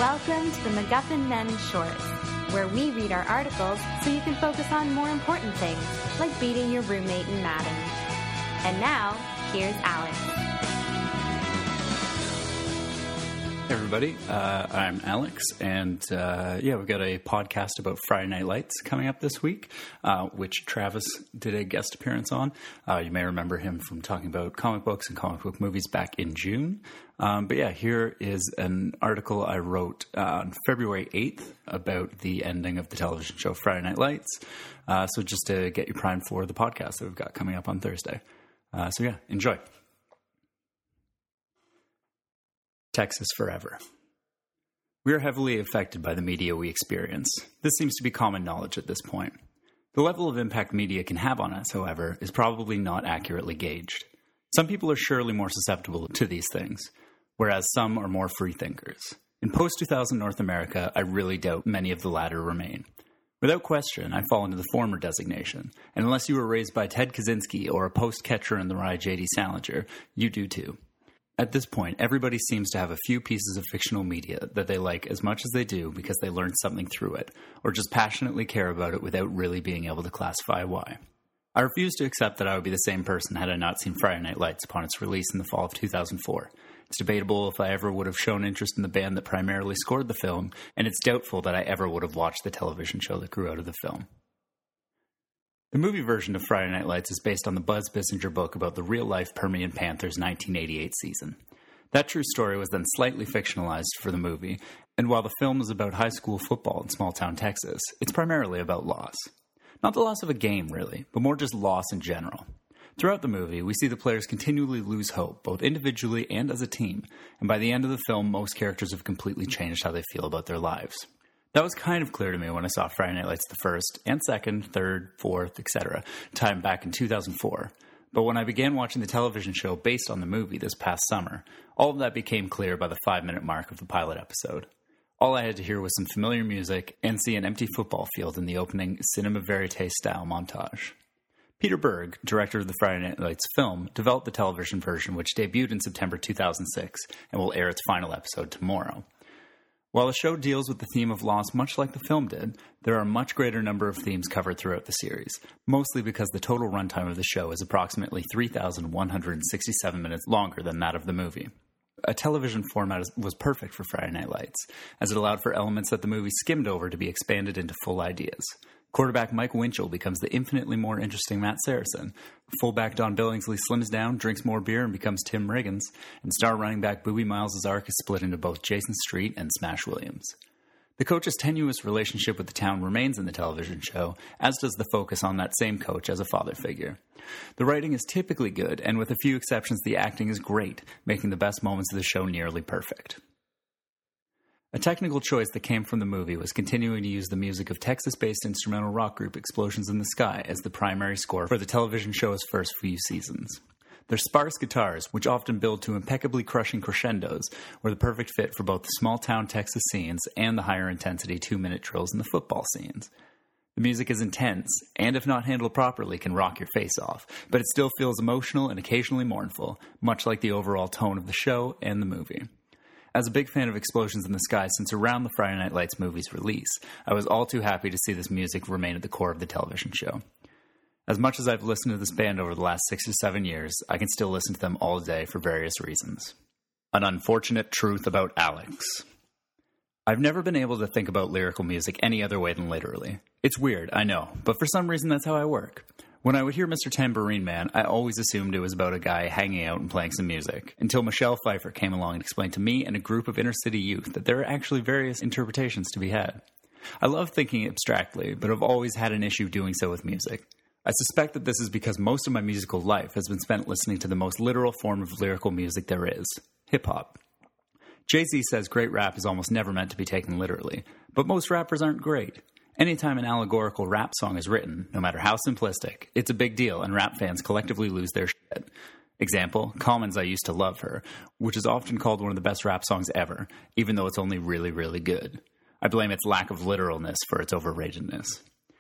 Welcome to the MacGuffin Men Shorts, where we read our articles so you can focus on more important things, like beating your roommate in Madden. And now, here's Alex. Hey everybody, I'm Alex, and we've got a podcast about Friday Night Lights coming up this week, which Travis did a guest appearance on. You may remember him from talking about comic books and comic book movies back in June. Here is an article I wrote on February 8th about the ending of the television show Friday Night Lights. So just to get you primed for the podcast that we've got coming up on Thursday. Enjoy. Texas forever. We are heavily affected by the media we experience. This seems to be common knowledge at this point. The level of impact media can have on us, however, is probably not accurately gauged. Some people are surely more susceptible to these things, whereas some are more free thinkers. In post-2000 North America, I really doubt many of the latter remain. Without question, I fall into the former designation, and unless you were raised by Ted Kaczynski or a post-catcher in the Rye J.D. Salinger, you do too. At this point, everybody seems to have a few pieces of fictional media that they like as much as they do because they learned something through it, or just passionately care about it without really being able to classify why. I refuse to accept that I would be the same person had I not seen Friday Night Lights upon its release in the fall of 2004. It's debatable if I ever would have shown interest in the band that primarily scored the film, and it's doubtful that I ever would have watched the television show that grew out of the film. The movie version of Friday Night Lights is based on the Buzz Bissinger book about the real-life Permian Panthers 1988 season. That true story was then slightly fictionalized for the movie, and while the film is about high school football in small-town Texas, it's primarily about loss. Not the loss of a game, really, but more just loss in general. Throughout the movie, we see the players continually lose hope, both individually and as a team, and by the end of the film, most characters have completely changed how they feel about their lives. That was kind of clear to me when I saw Friday Night Lights the first, and second, third, fourth, etc. time back in 2004. But when I began watching the television show based on the movie this past summer, all of that became clear by the 5-minute mark of the pilot episode. All I had to hear was some familiar music and see an empty football field in the opening cinema verite style montage. Peter Berg, director of the Friday Night Lights film, developed the television version which debuted in September 2006 and will air its final episode tomorrow. While the show deals with the theme of loss much like the film did, there are a much greater number of themes covered throughout the series, mostly because the total runtime of the show is approximately 3,167 minutes longer than that of the movie. A television format was perfect for Friday Night Lights, as it allowed for elements that the movie skimmed over to be expanded into full ideas. Quarterback Mike Winchell becomes the infinitely more interesting Matt Saracen. Fullback Don Billingsley slims down, drinks more beer, and becomes Tim Riggins. And star running back Boobie Miles' arc is split into both Jason Street and Smash Williams. The coach's tenuous relationship with the town remains in the television show, as does the focus on that same coach as a father figure. The writing is typically good, and with a few exceptions, the acting is great, making the best moments of the show nearly perfect. A technical choice that came from the movie was continuing to use the music of Texas-based instrumental rock group Explosions in the Sky as the primary score for the television show's first few seasons. Their sparse guitars, which often build to impeccably crushing crescendos, were the perfect fit for both the small-town Texas scenes and the higher-intensity 2-minute drills in the football scenes. The music is intense, and if not handled properly, can rock your face off, but it still feels emotional and occasionally mournful, much like the overall tone of the show and the movie. As a big fan of Explosions in the Sky since around the Friday Night Lights movie's release, I was all too happy to see this music remain at the core of the television show. As much as I've listened to this band over the last 6 or 7 years, I can still listen to them all day for various reasons. An unfortunate truth about Alex. I've never been able to think about lyrical music any other way than literally. It's weird, I know, but for some reason that's how I work. When I would hear Mr. Tambourine Man, I always assumed it was about a guy hanging out and playing some music, until Michelle Pfeiffer came along and explained to me and a group of inner-city youth that there are actually various interpretations to be had. I love thinking abstractly, but I've always had an issue doing so with music. I suspect that this is because most of my musical life has been spent listening to the most literal form of lyrical music there is, hip-hop. Jay-Z says great rap is almost never meant to be taken literally, but most rappers aren't great. Anytime an allegorical rap song is written, no matter how simplistic, it's a big deal and rap fans collectively lose their shit. Example, Common's I Used to Love Her, which is often called one of the best rap songs ever, even though it's only really, really good. I blame its lack of literalness for its overratedness.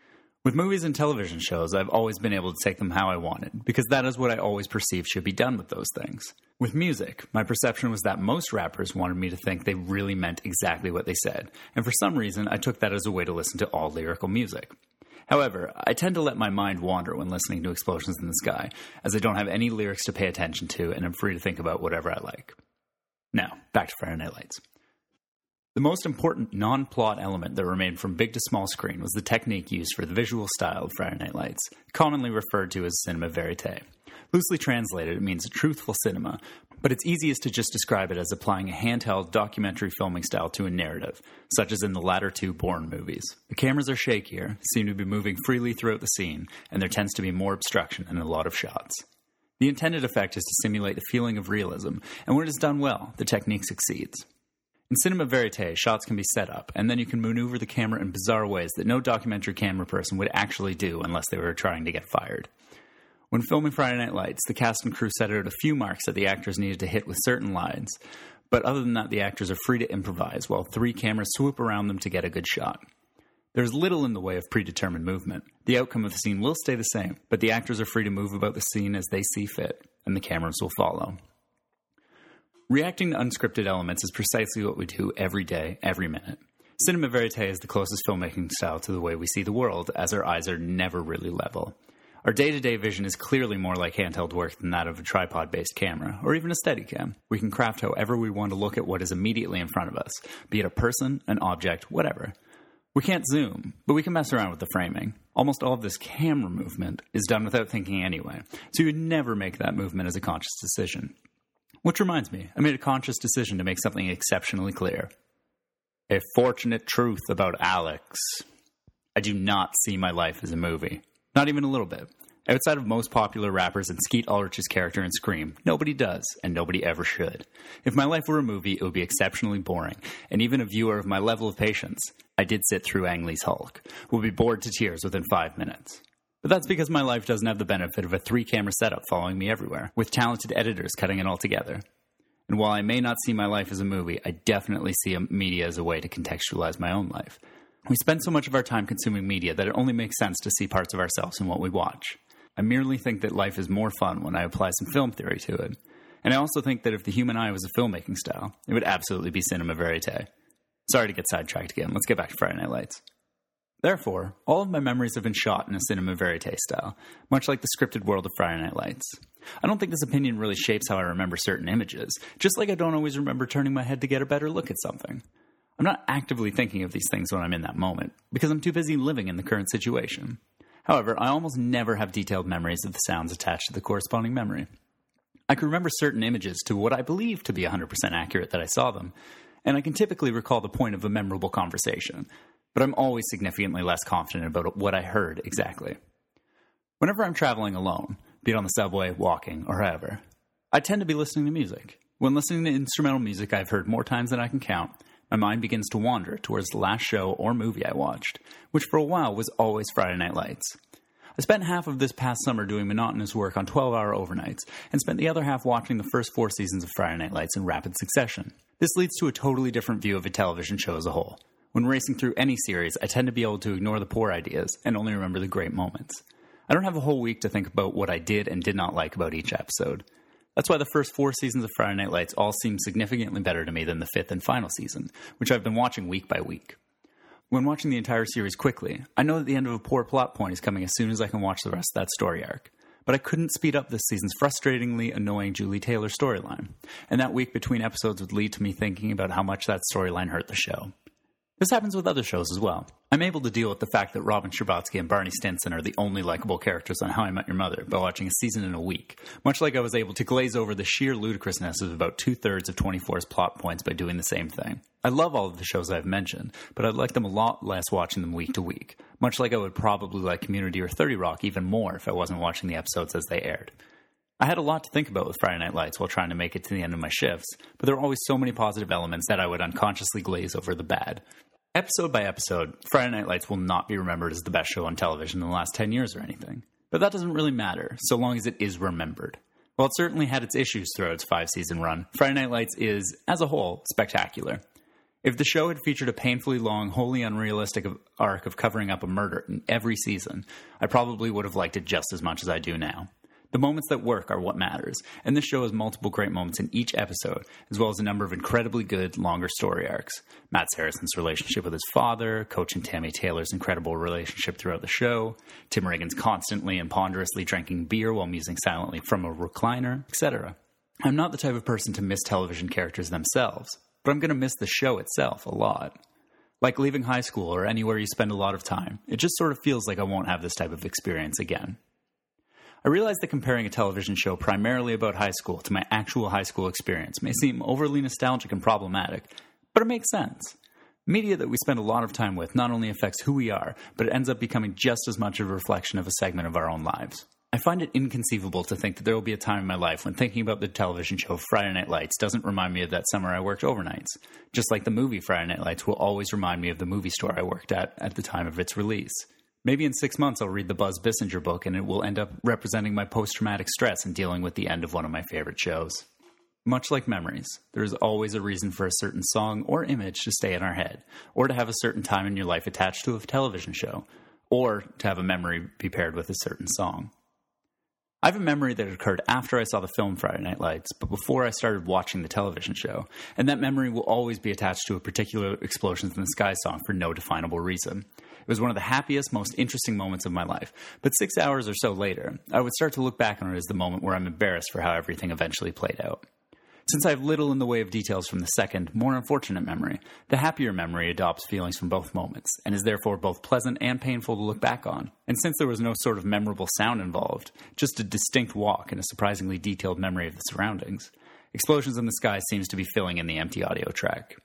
With movies and television shows, I've always been able to take them how I wanted, because that is what I always perceived should be done with those things. With music, my perception was that most rappers wanted me to think they really meant exactly what they said, and for some reason I took that as a way to listen to all lyrical music. However, I tend to let my mind wander when listening to explosions in the sky, as I don't have any lyrics to pay attention to and I'm free to think about whatever I like. Now, back to Friday Night Lights. The most important non-plot element that remained from big to small screen was the technique used for the visual style of Friday Night Lights, commonly referred to as cinema verite. Loosely translated, it means truthful cinema, but it's easiest to just describe it as applying a handheld documentary filming style to a narrative, such as in the latter two Bourne movies. The cameras are shakier, seem to be moving freely throughout the scene, and there tends to be more obstruction in a lot of shots. The intended effect is to simulate the feeling of realism, and when it is done well, the technique succeeds. In cinema verite, shots can be set up, and then you can maneuver the camera in bizarre ways that no documentary camera person would actually do unless they were trying to get fired. When filming Friday Night Lights, the cast and crew set out a few marks that the actors needed to hit with certain lines, but other than that, the actors are free to improvise while 3 cameras swoop around them to get a good shot. There's little in the way of predetermined movement. The outcome of the scene will stay the same, but the actors are free to move about the scene as they see fit, and the cameras will follow. Reacting to unscripted elements is precisely what we do every day, every minute. Cinema verite is the closest filmmaking style to the way we see the world, as our eyes are never really level. Our day-to-day vision is clearly more like handheld work than that of a tripod-based camera, or even a Steadicam. We can craft however we want to look at what is immediately in front of us, be it a person, an object, whatever. We can't zoom, but we can mess around with the framing. Almost all of this camera movement is done without thinking anyway, so you would never make that movement as a conscious decision. Which reminds me, I made a conscious decision to make something exceptionally clear. A fortunate truth about Alex. I do not see my life as a movie. Not even a little bit. Outside of most popular rappers and Skeet Ulrich's character in Scream, nobody does, and nobody ever should. If my life were a movie, it would be exceptionally boring, and even a viewer of my level of patience, I did sit through Ang Lee's Hulk, would be bored to tears within 5 minutes. But that's because my life doesn't have the benefit of a 3-camera setup following me everywhere, with talented editors cutting it all together. And while I may not see my life as a movie, I definitely see media as a way to contextualize my own life. We spend so much of our time consuming media that it only makes sense to see parts of ourselves in what we watch. I merely think that life is more fun when I apply some film theory to it. And I also think that if the human eye was a filmmaking style, it would absolutely be cinema verite. Sorry to get sidetracked again. Let's get back to Friday Night Lights. Therefore, all of my memories have been shot in a cinema verite style, much like the scripted world of Friday Night Lights. I don't think this opinion really shapes how I remember certain images, just like I don't always remember turning my head to get a better look at something. I'm not actively thinking of these things when I'm in that moment, because I'm too busy living in the current situation. However, I almost never have detailed memories of the sounds attached to the corresponding memory. I can remember certain images to what I believe to be 100% accurate that I saw them, and I can typically recall the point of a memorable conversation, but I'm always significantly less confident about what I heard exactly. Whenever I'm traveling alone, be it on the subway, walking, or however, I tend to be listening to music. When listening to instrumental music I've heard more times than I can count, my mind begins to wander towards the last show or movie I watched, which for a while was always Friday Night Lights. I spent half of this past summer doing monotonous work on 12-hour overnights, and spent the other half watching the first 4 seasons of Friday Night Lights in rapid succession. This leads to a totally different view of a television show as a whole. When racing through any series, I tend to be able to ignore the poor ideas and only remember the great moments. I don't have a whole week to think about what I did and did not like about each episode. That's why the first 4 seasons of Friday Night Lights all seem significantly better to me than the 5th and final season, which I've been watching week by week. When watching the entire series quickly, I know that the end of a poor plot point is coming as soon as I can watch the rest of that story arc. But I couldn't speed up this season's frustratingly annoying Julie Taylor storyline, and that week between episodes would lead to me thinking about how much that storyline hurt the show. This happens with other shows as well. I'm able to deal with the fact that Robin Scherbatsky and Barney Stinson are the only likable characters on How I Met Your Mother by watching a season in a week, much like I was able to glaze over the sheer ludicrousness of about 2/3 of 24's plot points by doing the same thing. I love all of the shows I've mentioned, but I'd like them a lot less watching them week to week, much like I would probably like Community or 30 Rock even more if I wasn't watching the episodes as they aired. I had a lot to think about with Friday Night Lights while trying to make it to the end of my shifts, but there were always so many positive elements that I would unconsciously glaze over the bad. Episode by episode, Friday Night Lights will not be remembered as the best show on television in the last 10 years or anything. But that doesn't really matter, so long as it is remembered. While it certainly had its issues throughout its 5-season run, Friday Night Lights is, as a whole, spectacular. If the show had featured a painfully long, wholly unrealistic arc of covering up a murder in every season, I probably would have liked it just as much as I do now. The moments that work are what matters, and this show has multiple great moments in each episode, as well as a number of incredibly good, longer story arcs. Matt Saracen's relationship with his father, Coach and Tammy Taylor's incredible relationship throughout the show, Tim Riggins constantly and ponderously drinking beer while musing silently from a recliner, etc. I'm not the type of person to miss television characters themselves, but I'm going to miss the show itself a lot. Like leaving high school or anywhere you spend a lot of time, it just sort of feels like I won't have this type of experience again. I realize that comparing a television show primarily about high school to my actual high school experience may seem overly nostalgic and problematic, but it makes sense. Media that we spend a lot of time with not only affects who we are, but it ends up becoming just as much of a reflection of a segment of our own lives. I find it inconceivable to think that there will be a time in my life when thinking about the television show Friday Night Lights doesn't remind me of that summer I worked overnights, just like the movie Friday Night Lights will always remind me of the movie store I worked at the time of its release. Maybe in 6 months I'll read the Buzz Bissinger book and it will end up representing my post-traumatic stress and dealing with the end of one of my favorite shows. Much like memories, there is always a reason for a certain song or image to stay in our head, or to have a certain time in your life attached to a television show, or to have a memory be paired with a certain song. I have a memory that occurred after I saw the film Friday Night Lights, but before I started watching the television show, and that memory will always be attached to a particular Explosions in the Sky song for no definable reason. It was one of the happiest, most interesting moments of my life, but 6 hours or so later, I would start to look back on it as the moment where I'm embarrassed for how everything eventually played out. Since I have little in the way of details from the second, more unfortunate memory, the happier memory adopts feelings from both moments, and is therefore both pleasant and painful to look back on. And since there was no sort of memorable sound involved, just a distinct walk and a surprisingly detailed memory of the surroundings, Explosions in the Sky seems to be filling in the empty audio track.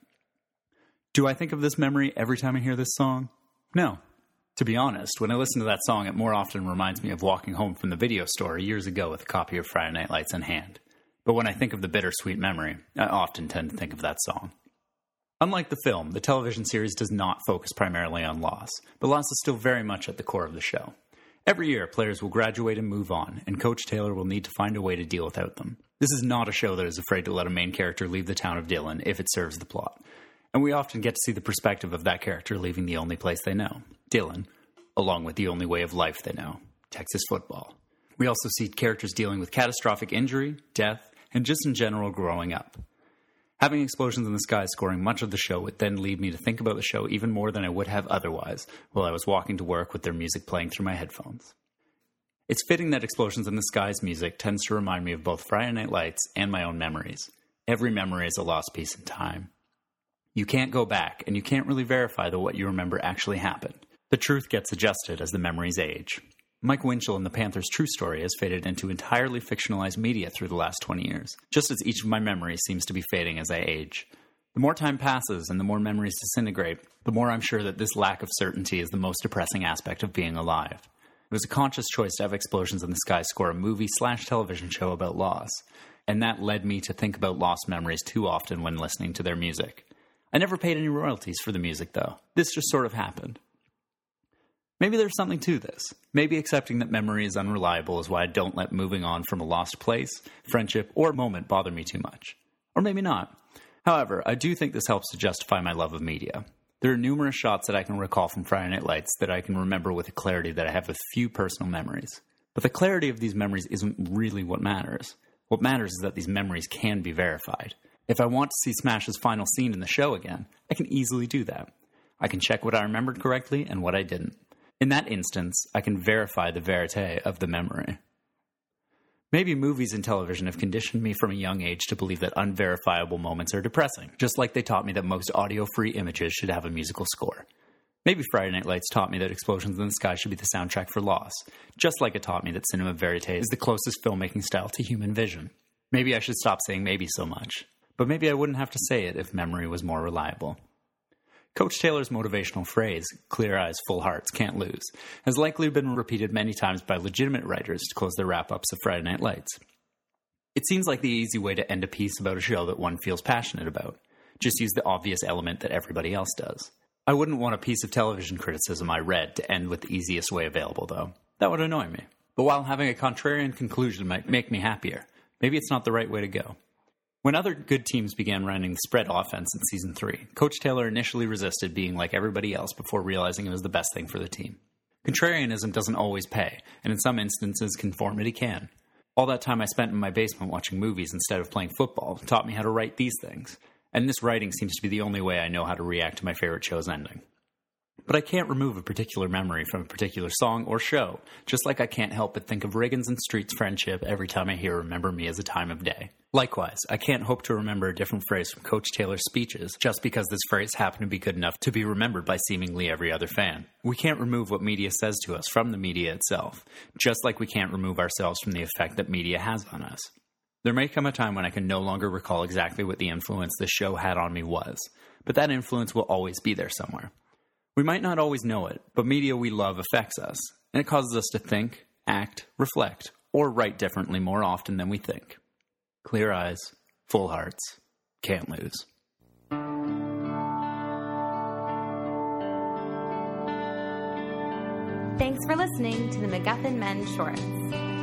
Do I think of this memory every time I hear this song? No. To be honest, when I listen to that song, it more often reminds me of walking home from the video store years ago with a copy of Friday Night Lights in hand. But when I think of the bittersweet memory, I often tend to think of that song. Unlike the film, the television series does not focus primarily on loss, but loss is still very much at the core of the show. Every year, players will graduate and move on, and Coach Taylor will need to find a way to deal without them. This is not a show that is afraid to let a main character leave the town of Dillon if it serves the plot. And we often get to see the perspective of that character leaving the only place they know, Dillon, along with the only way of life they know, Texas football. We also see characters dealing with catastrophic injury, death, and just in general growing up. Having Explosions in the Sky scoring much of the show would then lead me to think about the show even more than I would have otherwise while I was walking to work with their music playing through my headphones. It's fitting that Explosions in the Sky's music tends to remind me of both Friday Night Lights and my own memories. Every memory is a lost piece in time. You can't go back, and you can't really verify that what you remember actually happened. The truth gets adjusted as the memories age. Mike Winchell in the Panthers' true story has faded into entirely fictionalized media through the last 20 years, just as each of my memories seems to be fading as I age. The more time passes and the more memories disintegrate, the more I'm sure that this lack of certainty is the most depressing aspect of being alive. It was a conscious choice to have Explosions in the Sky score a movie/television show about loss, and that led me to think about lost memories too often when listening to their music. I never paid any royalties for the music, though. This just sort of happened. Maybe there's something to this. Maybe accepting that memory is unreliable is why I don't let moving on from a lost place, friendship, or moment bother me too much. Or maybe not. However, I do think this helps to justify my love of media. There are numerous shots that I can recall from Friday Night Lights that I can remember with a clarity that I have with few personal memories. But the clarity of these memories isn't really what matters. What matters is that these memories can be verified. If I want to see Smash's final scene in the show again, I can easily do that. I can check what I remembered correctly and what I didn't. In that instance, I can verify the verite of the memory. Maybe movies and television have conditioned me from a young age to believe that unverifiable moments are depressing, just like they taught me that most audio-free images should have a musical score. Maybe Friday Night Lights taught me that Explosions in the Sky should be the soundtrack for Loss, just like it taught me that cinema verite is the closest filmmaking style to human vision. Maybe I should stop saying maybe so much, but maybe I wouldn't have to say it if memory was more reliable. Coach Taylor's motivational phrase, clear eyes, full hearts, can't lose, has likely been repeated many times by legitimate writers to close their wrap-ups of Friday Night Lights. It seems like the easy way to end a piece about a show that one feels passionate about. Just use the obvious element that everybody else does. I wouldn't want a piece of television criticism I read to end with the easiest way available, though. That would annoy me. But while having a contrarian conclusion might make me happier, maybe it's not the right way to go. When other good teams began running the spread offense in Season 3, Coach Taylor initially resisted being like everybody else before realizing it was the best thing for the team. Contrarianism doesn't always pay, and in some instances, conformity can. All that time I spent in my basement watching movies instead of playing football taught me how to write these things, and this writing seems to be the only way I know how to react to my favorite show's ending. But I can't remove a particular memory from a particular song or show, just like I can't help but think of Riggins and Street's friendship every time I hear Remember Me as a Time of Day. Likewise, I can't hope to remember a different phrase from Coach Taylor's speeches just because this phrase happened to be good enough to be remembered by seemingly every other fan. We can't remove what media says to us from the media itself, just like we can't remove ourselves from the effect that media has on us. There may come a time when I can no longer recall exactly what the influence this show had on me was, but that influence will always be there somewhere. We might not always know it, but media we love affects us, and it causes us to think, act, reflect, or write differently more often than we think. Clear eyes, full hearts, can't lose. Thanks for listening to the MacGuffin Men Shorts.